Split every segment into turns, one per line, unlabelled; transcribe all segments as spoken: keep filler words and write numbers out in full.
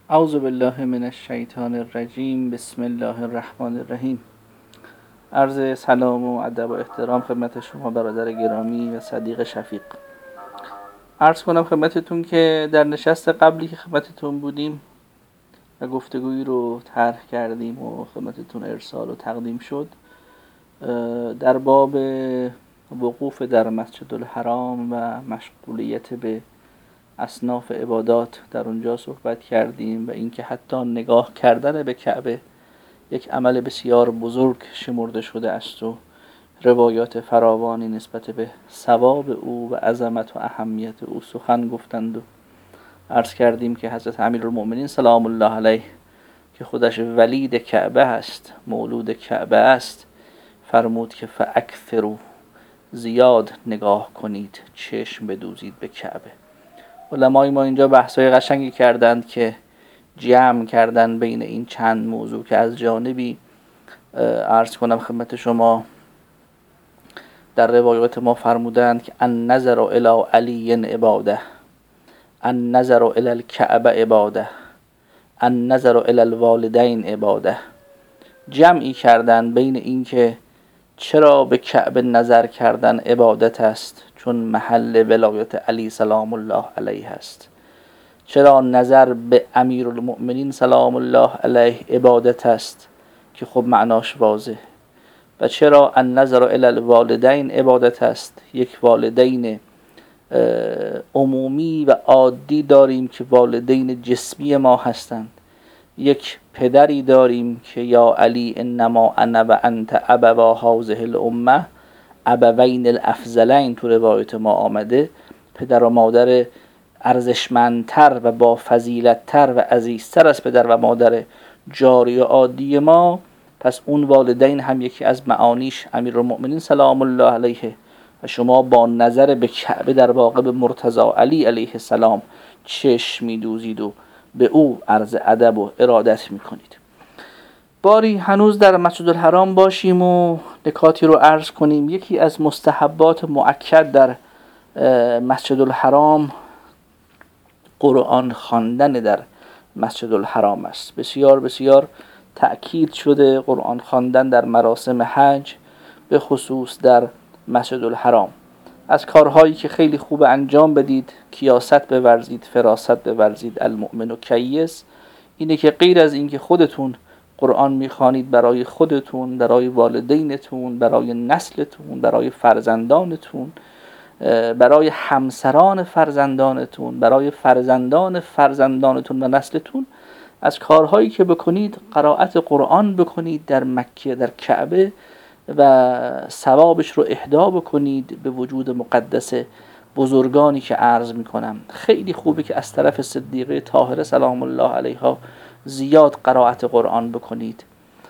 اعوذ بالله من الشیطان الرجیم. بسم الله الرحمن الرحیم. عرض سلام و ادب و احترام خدمت شما برادر گرامی و صدیق شفیق. عرض کنم خدمتتون که در نشست قبلی که خدمتتون بودیم و گفتگویی رو طرح کردیم و خدمتتون ارسال و تقدیم شد، در باب وقوف در مسجد الحرام و مشغولیت به اصناف عبادات در اونجا صحبت کردیم و اینکه حتی نگاه کردن به کعبه یک عمل بسیار بزرگ شمرده شده است و روایات فراوانی نسبت به ثواب او و عظمت و اهمیت او سخن گفتند و عرض کردیم که حضرت امیرالمؤمنین سلام الله علیه که خودش ولید کعبه است، مولود کعبه است، فرمود که فاکثروا، زیاد نگاه کنید، چشم بدوزید به کعبه. علمای ما اینجا بحثای قشنگی کردند که جمع کردن بین این چند موضوع که از جانبی عرض کنم خدمت شما در روایات ما فرمودند که النظر الی علی عباده، النظر الی الکعبه عباده، النظر الی الوالدین عباده. جمعی کردن بین این که چرا به کعبه نظر کردن عبادت است چون محل ولایت علی سلام الله علیه است، چرا نظر به امیرالمؤمنین سلام الله علیه عبادت است که خب معناش واضح، و چرا النظر الی الوالدین عبادت است. یک والدین عمومی و عادی داریم که والدین جسمی ما هستند، یک پدری داریم که یا علی انما انا و انت ابوا هذه الامه ابوین الافضلین تو روایت ما آمده، پدر و مادر ارزشمندتر و با فضیلتتر و عزیزتر از پدر و مادر جاری و عادی ما. پس اون والدین هم یکی از معانیش امیرالمؤمنین سلام الله علیه، و شما با نظر به کعبه در واقع به مرتضی علی علیه السلام چشم می‌دوزید و به او عرض ادب و ارادت میکنید. باری هنوز در مسجد الحرام باشیم و نکاتی رو عرض کنیم. یکی از مستحبات مؤکد در مسجد الحرام قرآن خواندن در مسجد الحرام است. بسیار بسیار تأکید شده قرآن خواندن در مراسم حج، به خصوص در مسجد الحرام. از کارهایی که خیلی خوب انجام بدید، کیاست بورزید، فراست بورزید، المؤمن و کیس، اینه که غیر از اینکه خودتون قرآن میخوانید برای خودتون، برای والدینتون، برای نسلتون، برای فرزندانتون، برای همسران فرزندانتون، برای فرزندان فرزندانتون و نسلتون، از کارهایی که بکنید قرائت قرآن بکنید در مکه، در کعبه، و ثوابش رو اهدا بکنید به وجود مقدس بزرگانی که عرض میکنم. خیلی خوبه که از طرف صدیقه طاهره سلام الله علیها زیاد قرائت قرآن بکنید.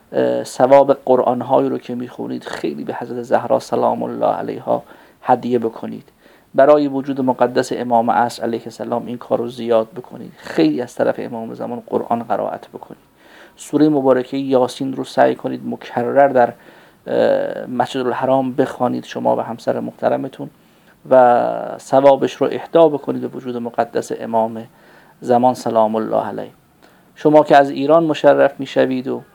ثواب قرآن هایی رو که میخونید خیلی به حضرت زهرا سلام الله علیها هدیه بکنید. برای وجود مقدس امام عصر علیه السلام این کار رو زیاد بکنید. خیلی از طرف امام زمان قرآن قرائت بکنید. سوره مبارکه یاسین رو سعی کنید مکرر در مسجد الحرام بخوانید شما و همسر محترمتون و ثوابش رو اهدا بکنید به وجود مقدس امام زمان سلام الله علیه. شما که از ایران مشرف میشوید و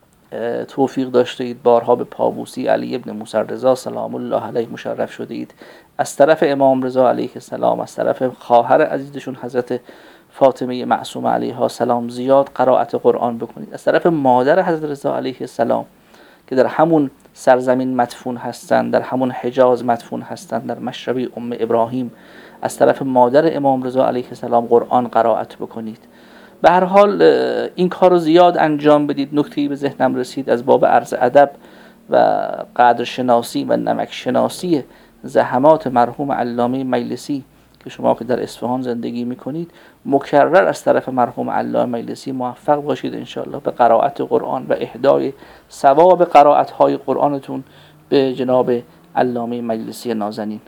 توفیق داشته اید بارها به پابوسی علی ابن موسی رضا سلام الله علیه مشرف شده اید، از طرف امام رضا علیه السلام، از طرف خواهر عزیزشون حضرت فاطمه معصومه علیها السلام زیاد قرائت قرآن بکنید. از طرف مادر حضرت رضا علیه السلام که در همون سرزمین مدفون هستند، در همون حجاز مدفون هستند، در مشربه ام ابراهیم، از طرف مادر امام رضا علیه السلام قرآن قرائت بکنید. به هر حال این کار رو زیاد انجام بدید. نکته‌ای به ذهنم رسید از باب عرض ادب و قدر شناسی و نمک شناسی زحمات مرحوم علامه مجلسی که شما که در اصفهان زندگی میکنید مکرر از طرف مرحوم علامه مجلسی موفق باشید انشاءالله به قرائت قرآن و اهدای ثواب قرائت های قرآنتون به جناب علامه مجلسی نازنین.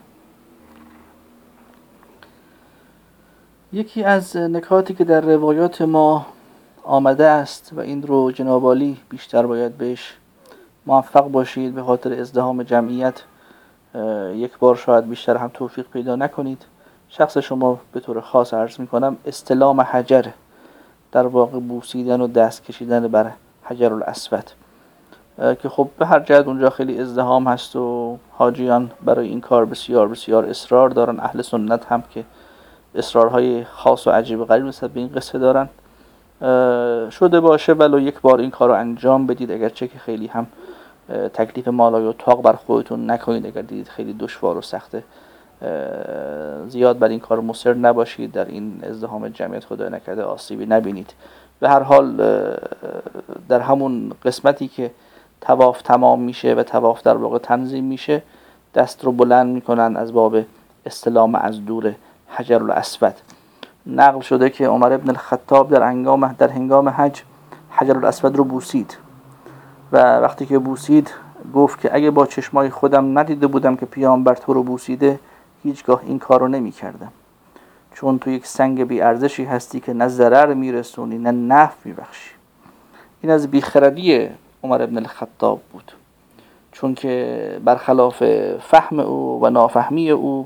یکی از نکاتی که در روایات ما آمده است و این رو جناب عالی بیشتر باید بهش موفق باشید، به خاطر ازدحام جمعیت یک بار شاید بیشتر هم توفیق پیدا نکنید. شخص شما به طور خاص عرض می کنم استلام حجر در واقع بوسیدن و دست کشیدن بر حجر الاسود که خب به هر جهت اونجا خیلی ازدحام هست و حاجیان برای این کار بسیار بسیار اصرار دارن. اهل سنت هم که اصرارهای خاص و عجیب و غریب نسبت به این قصه دارن. شده باشه ولو یک بار این کار رو انجام بدید، اگرچه که خیلی هم تکلیف مالای و طاق بر خودتون نکنید. اگر دیدید خیلی دشوار و سخته زیاد بر این کار مصر نباشید، در این ازدحام جمعیت خدای نکرده آسیبی نبینید. به هر حال در همون قسمتی که طواف تمام میشه و طواف در واقع تنظیم میشه، دست رو بلند میکنن از باب استلام از دور حجر الاسود. نقل شده که عمر ابن الخطاب در هنگام در هنگام حج حجر الاسود رو بوسید و وقتی که بوسید گفت که اگه با چشمای خودم ندیده بودم که پیامبر تو رو بوسیده، هیچگاه این کار رو نمی کردم، چون تو یک سنگ بی ارزشی هستی که نه ضرر میرسونی نه نفع میبخشی. این از بیخردی عمر ابن الخطاب بود، چون که برخلاف فهم او و نافهمی او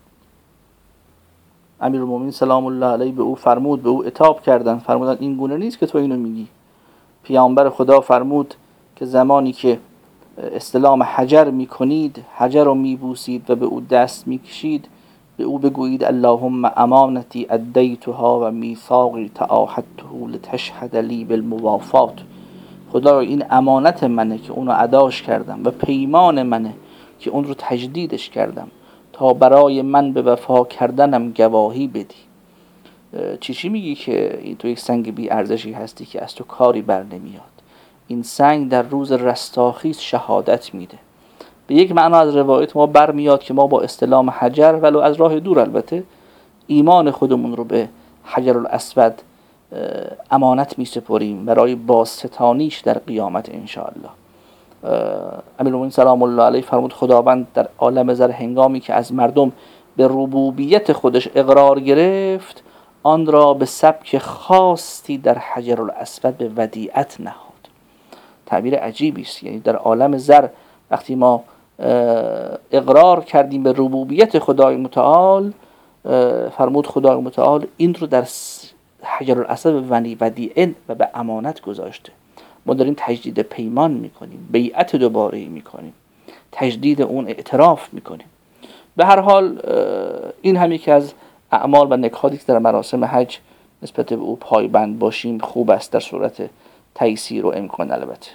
امیرالمومنین سلام الله علیه به او فرمود، به او عتاب کردن، فرمودن این گونه نیست که تو اینو میگی. پیامبر خدا فرمود که زمانی که استلام حجر میکنید، حجر رو میبوسید و به او دست میکشید، به او بگویید اللهم امانتی ادیتها و میثاقی تعاهدته لتشهد لی بالموافات. خدا این امانت منه که اونو اداش کردم و پیمان منه که اون رو تجدیدش کردم تا برای من به وفا کردنم گواهی بدی. چی چی میگی که تو یک سنگ بی ارزشی هستی که از تو کاری بر نمیاد؟ این سنگ در روز رستاخیز شهادت میده. به یک معنا از روایت ما برمیاد که ما با استلام حجر ولو از راه دور البته ایمان خودمون رو به حجر الاسود امانت میسپریم برای بازستانیش در قیامت انشاءالله. امیرالمومنین سلام الله علیه فرمود خداوند در عالم زر هنگامی که از مردم به ربوبیت خودش اقرار گرفت، آن را به سبک خاصی در حجر الاسود به ودیعت نهاد. تعبیر عجیبی است. یعنی در عالم زر وقتی ما اقرار کردیم به ربوبیت خدای متعال، فرمود خدای متعال این رو در حجر الاسود به ودیعه و به امانت گذاشته. ما داریم تجدید پیمان میکنیم، بیعت دوباره میکنیم، تجدید اون اعتراف میکنیم. به هر حال این هم یکی از اعمال و نکاتی که در مراسم حج نسبت به او پایبند باشیم خوب است در صورت تیسیر و امکان. البته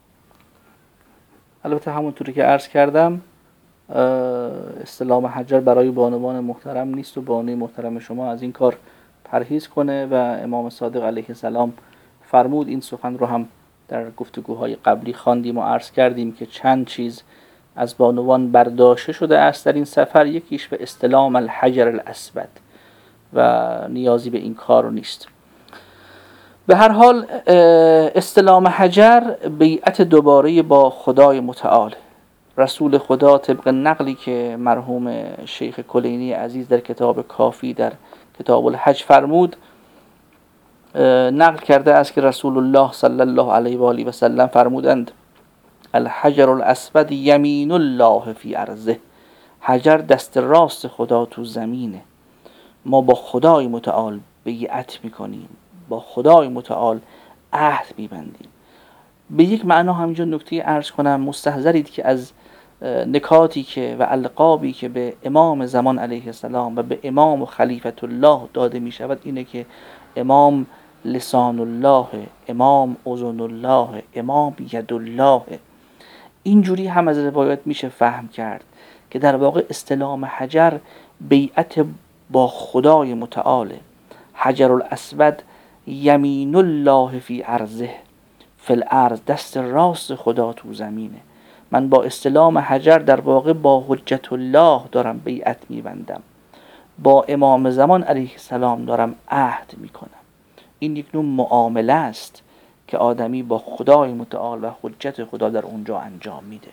البته همونطوری که عرض کردم استلام حجر برای بانوان محترم نیست و بانوی محترم شما از این کار پرهیز کنه و امام صادق علیه السلام فرمود. این سخن رو هم در گفتگوهای قبلی خواندیم و عرض کردیم که چند چیز از بانوان برداشته شده است در این سفر، یکیش به استلام الحجر الاسود و نیازی به این کار نیست. به هر حال استلام حجر بیعت دوباره با خدای متعال. رسول خدا طبق نقلی که مرحوم شیخ کلینی عزیز در کتاب کافی در کتاب الحج فرمود نقل کرده است که رسول الله صلی الله علیه و آله و سلم فرمودند الحجر الاسود یمین الله فی ارضه. حجر دست راست خدا تو زمینه. ما با خدای متعال بیعت میکنیم، با خدای متعال عهد میبندیم. به یک معنا همینجا نکته عرض کنم، مستحضرید که از نکاتی که و القابی که به امام زمان علیه السلام و به امام و خلیفت الله داده می شود اینه که امام لسان الله، امام اذن الله، امام ید الله. اینجوری هم از روایات میشه فهم کرد که در واقع استلام حجر بیعت با خدای متعاله. حجر الاسود یمین الله فی ارضه، فی الارض دست راست خدا تو زمینه. من با استلام حجر در واقع با حجت الله دارم بیعت میبندم، با امام زمان علیه السلام دارم عهد میکنم. این یک نوع معامله است که آدمی با خدای متعال و حجت خدا در اونجا انجام میده.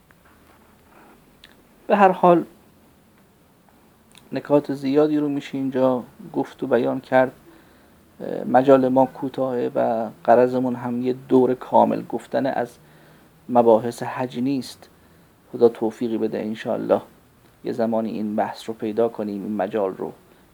به هر حال نکات زیادی رو میشه اینجا گفت و بیان کرد. مجال ما کوتاهه و غرضمون هم یه دور کامل گفتن از مباحث حج نیست. خدا توفیقی بده انشاءالله یه زمانی این بحث رو پیدا کنیم، این مجال رو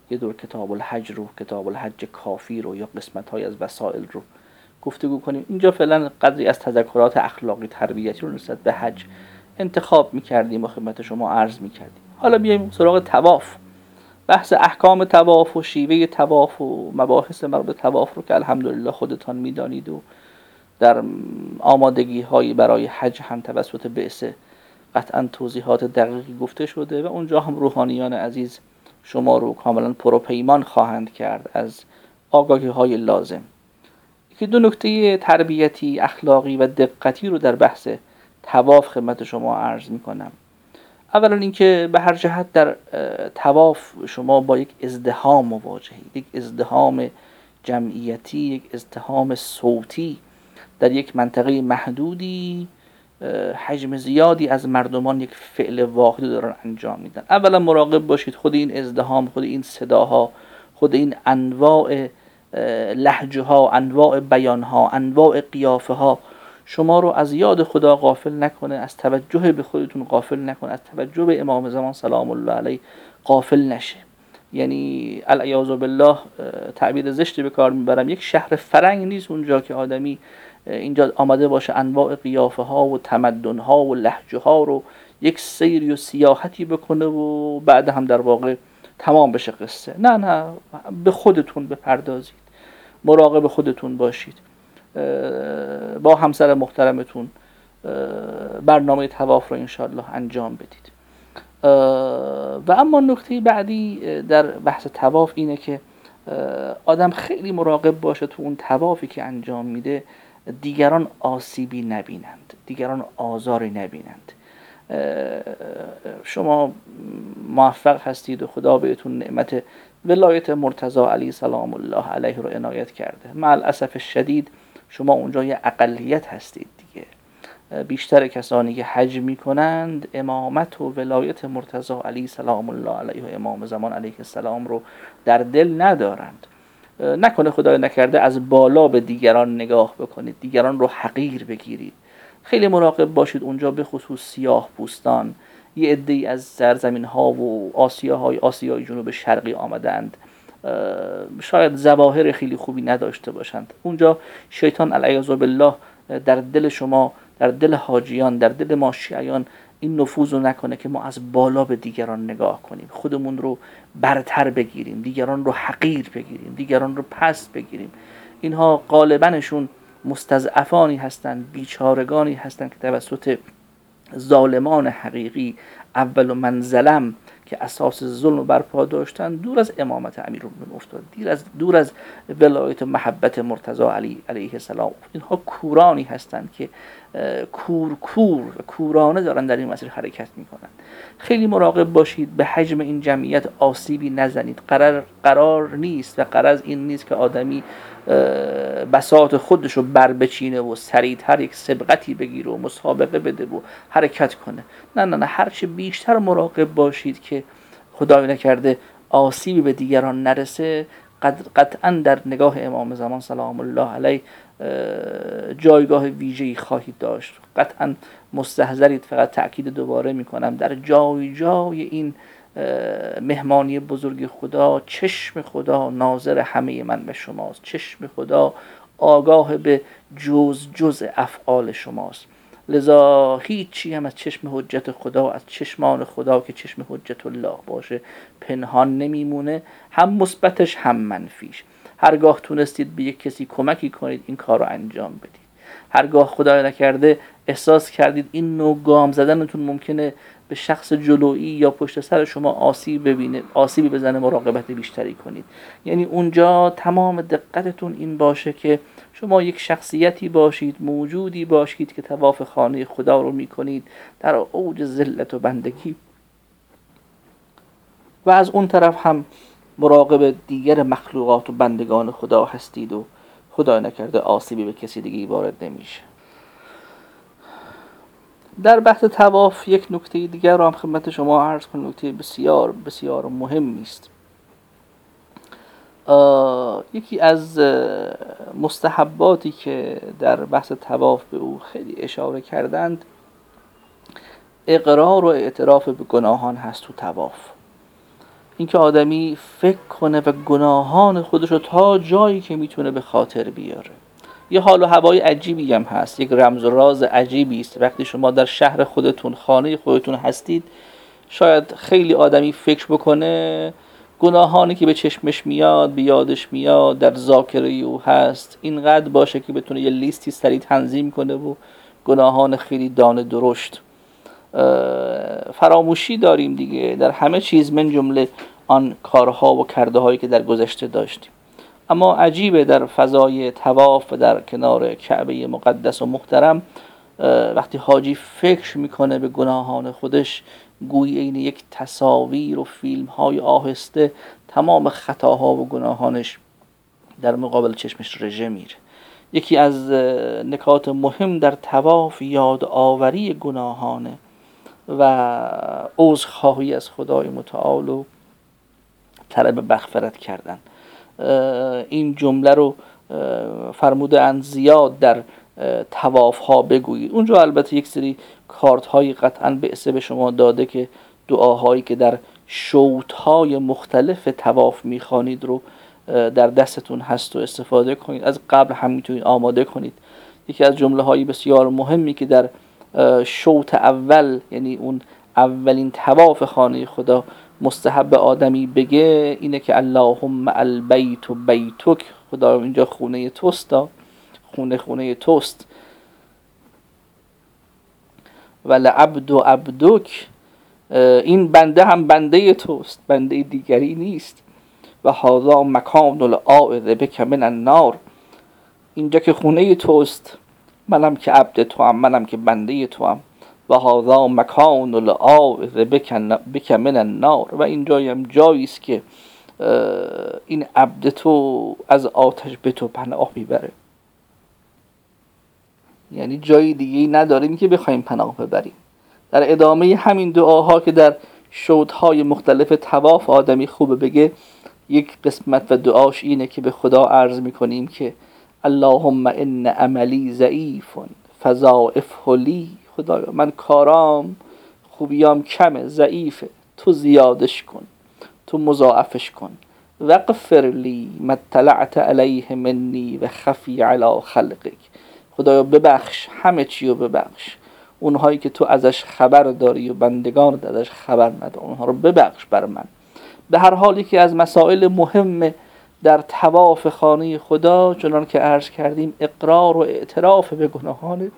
یه دور کتاب الحج رو، کتاب الحج کافی رو یا قسمت های از وسائل رو گفتگو کنیم. اینجا فعلا قدری از تذکرات اخلاقی تربیتی رو نسبت به حج انتخاب میکردیم و خدمت شما عرض میکردیم. حالا بیایم سراغ طواف. بحث احکام طواف و شیوه طواف و مباحث مربوط به طواف رو که الحمدلله خودتان میدانید و در آمادگی هایی برای حج هم توسط بعثه قطعا توضیحات دقیقی گفته شده و اونجا هم روحانیان عزیز شما رو کاملا پروپیمان خواهند کرد از آگاهی های لازم. که دو نکته تربیتی، اخلاقی و دقتی رو در بحث طواف خدمت شما عرض می کنم. اولا اینکه به هر جهت در طواف شما با یک ازدحام مواجهید، یک ازدحام جمعیتی، یک ازدحام صوتی در یک منطقه محدودی، حجم زیادی از مردمان یک فعل واحد دارن انجام میدن. اولا مراقب باشید خود این ازدحام، خود این صداها، خود این انواع لهجه ها، انواع بیان ها، انواع قیافه ها شما رو از یاد خدا غافل نکنه، از توجه به خودتون غافل نکنه، از توجه به امام زمان سلام الله علیه غافل نشه. یعنی العیاذ بالله تعبیر زشتی به کار میبرم، یک شهر فرنگ نیست اونجا که آدمی اینجا آمده باشه انواع قیافه ها و تمدن ها و لهجه ها رو یک سیری و سیاحتی بکنه و بعد هم در واقع تمام بشه قصه. نه نه، به خودتون بپردازید، مراقب خودتون باشید، با همسر محترمتون برنامه طواف رو انشاءالله انجام بدید. و اما نکته بعدی در بحث طواف اینه که آدم خیلی مراقب باشه تو اون طوافی که انجام میده دیگران آسیبی نبینند، دیگران آزاری نبینند. شما موفق هستید و خدا بهتون نعمت ولایت مرتضی علی سلام الله علیه رو عنایت کرده. مع الاسف شدید شما اونجا یه اقلیت هستید دیگه. بیشتر کسانی که حج میکنند امامت و ولایت مرتضی علی سلام الله علیه و امام زمان علیه السلام رو در دل ندارند. نکنه خدای نکرده از بالا به دیگران نگاه بکنید، دیگران رو حقیر بگیرید. خیلی مراقب باشید اونجا، به خصوص سیاه پوستان یه عده‌ای از سرزمین ها و آسیاهای آسیای جنوب شرقی آمدند، شاید ظواهر خیلی خوبی نداشته باشند. اونجا شیطان العیاذ بالله در دل شما، در دل حاجیان، در دل ما شیعیان این نفوذ رو نکنه که ما از بالا به دیگران نگاه کنیم، خودمون رو برتر بگیریم، دیگران رو حقیر بگیریم، دیگران رو پست بگیریم. اینها غالبنشون مستضعفانی هستند، بیچارگانی هستند که توسط ظالمان حقیقی اول من ظلم که اساس ظلم برپا داشتن دور از امامت امیرالمومنین افتاد، دور از دور از ولایت و محبت مرتضی علی علیه السلام. اینها کورانی هستند که کور کور و کورانه دارن در این مسیر حرکت میکنن. خیلی مراقب باشید به حجم این جمعیت آسیبی نزنید. قرار قرار نیست و قرار این نیست که آدمی بساط خودش رو بر بچینه و سریعتر یک سبقتی بگیره و مسابقه بده و حرکت کنه. نه نه نه، هرچی بیشتر مراقب باشید که خدای نکرده آسیبی به دیگران نرسه. قطعا در نگاه امام زمان سلام الله علیه جایگاه ویژه‌ای خواهید داشت. قطعا مستحضرید. فقط تأکید دوباره میکنم در جای جای این مهمانی بزرگ خدا چشم خدا ناظر همه من به شماست، چشم خدا آگاه به جز جز افعال شماست. لذا هیچی هم از چشم حجت خدا، از چشمان خدا که چشم حجت الله باشه پنهان نمیمونه، هم مثبتش هم منفیش. هرگاه تونستید به یک کسی کمکی کنید این کار رو انجام بدید. هرگاه خدای نکرده احساس کردید این نوع گام زدنتون ممکنه به شخص جلویی یا پشت سر شما آسیب ببینه، آسیبی بزنه، مراقبت بیشتری کنید. یعنی اونجا تمام دقتتون این باشه که شما یک شخصیتی باشید، موجودی باشید که طواف خانه خدا رو میکنید در اوج ذلت و بندگی، و از اون طرف هم مراقب دیگر مخلوقات و بندگان خدا هستید و خدا نکرده آسیبی به کسی دیگه وارد نمیشه. در بحث طواف یک نکته دیگر رو هم خدمت شما عرض کنم، نکته بسیار بسیار مهمی است. یکی از مستحباتی که در بحث طواف به او خیلی اشاره کردند اقرار و اعتراف به گناهان هست تو طواف. اینکه آدمی فکر کنه و گناهان خودش رو تا جایی که میتونه به خاطر بیاره. یه حال و هوای عجیبی هم هست، یک رمز و راز عجیبی است. وقتی شما در شهر خودتون، خانه خودتون هستید، شاید خیلی آدمی فکر بکنه گناهانی که به چشمش میاد، به یادش میاد، در ذاکره او هست، اینقدر باشه که بتونه یه لیستی سریع تنظیم کنه و گناهان خیلی دانه درشت. فراموشی داریم دیگه در همه چیز، من جمله آن کارها و کرده هایی که در گذشته داشتیم. اما عجیبه در فضای طواف و در کنار کعبه مقدس و محترم، وقتی حاجی فکر میکنه به گناهان خودش، گویی این یک تصاویر و فیلم های آهسته تمام خطاها و گناهانش در مقابل چشمش رژه میره. یکی از نکات مهم در طواف یاد آوری گناهانه و عذرخواهی از خدای متعال و طلب مغفرت کردن. این جمله رو فرموده اند زیاد در طواف ها بگویید. اونجا البته یک سری کارت هایی قطعا بعثه به شما داده که دعاهایی که در شوط های مختلف طواف میخوانید رو در دستتون هست و استفاده کنید. از قبل هم میتونید آماده کنید. یکی از جمله های بسیار مهمی که در شوط اول، یعنی اون اولین طواف خانه خدا، مستحب آدمی بگه اینه که اللهم البیت و بیتک، خدا اینجا خونه توست، خونه خونه توست، ولعبد و عبدک، این بنده هم بنده توست، بنده دیگری نیست. و هذا مکان العائذ بک من النار، اینجا که خونه توست، منم که عبد تو هم، منم که بنده تو هم. و هذا مکان العائذ بک من النار، و این جایی هم جایی است که این عبد تو از آتش به تو پناه میبره. یعنی جایی دیگه نداریم که بخوایم پناه ببریم. در ادامه همین دعاها که در شوطهای مختلف طواف آدمی خوبه بگه، یک قسمت و دعاش اینه که به خدا عرض میکنیم که اللهم ان عملی ضعیف فضاعفه لی، خدایا من کارام خوبیام کمه، ضعیفه، تو زیادش کن، تو مضاعفش کن. وغفر لی ما اطلعت علیه منی و خفی علی خلقک، خدایا ببخش، همه چی رو ببخش، اونهایی که تو ازش خبر داری و بندگانت ازش خبر نداری، اونها رو ببخش بر من. به هر حالی که از مسائل مهم در طواف خانه خدا، چنان که عرض کردیم، اقرار و اعتراف به گناهان،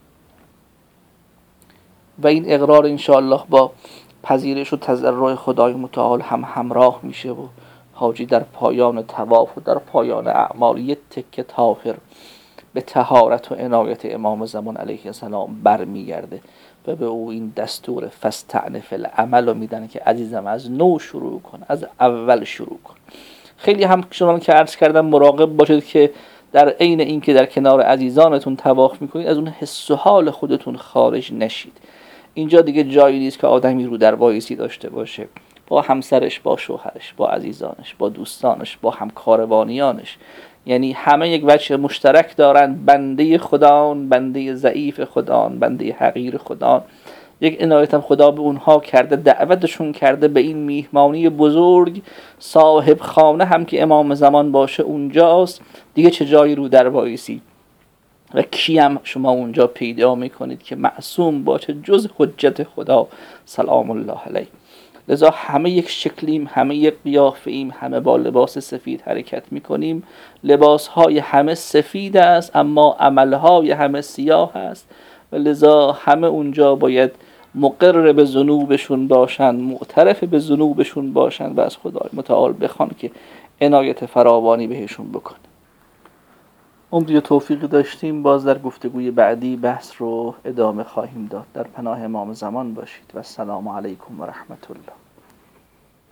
و این اقرار انشاءالله با پذیرش و تضرع خدای متعال هم همراه میشه و حاجی در پایان طواف و در پایان اعمال یک تکه طاهر به طهارت و عنایت امام زمان علیه السلام برمیگرده و به او این دستور فاستأنف العمل رو میدن که عزیزم از نو شروع کن، از اول شروع کن. خیلی هم چنان که عرض کردم مراقب باشید که در عین این که در کنار عزیزانتون طواف میکنید، از اون حس و حال خودتون خارج نشید. اینجا دیگه جایی نیست که آدمی رو در وایسی داشته باشه با همسرش، با شوهرش، با عزیزانش، با دوستانش، با همکاروانیانش. یعنی همه یک وجه مشترک دارن، بنده خدان، بنده ضعیف خدان، بنده حقیر خدان. یک عنایت هم خدا به اونها کرده، دعوتشون کرده به این میهمانی بزرگ. صاحب خانه هم که امام زمان باشه اونجاست، دیگه چه جایی رو در وایسی؟ و کی هم شما اونجا پیدا میکنید که معصوم باشه جز حجت خدا سلام الله علیه. لذا همه یک شکلیم، همه یک قیافه ایم، همه با لباس سفید حرکت میکنیم. لباسهای همه سفید است اما عملهای همه سیاه است و لذا همه اونجا باید مقر به ذنوبشون باشن، معترف به ذنوبشون باشن و از خدای متعال بخوان که عنایت فراوانی بهشون بکنه. امیدی و توفیقی داشتیم. باز در گفتگوی بعدی بحث رو ادامه خواهیم داد. در پناه امام زمان باشید و السلام علیکم و رحمت الله.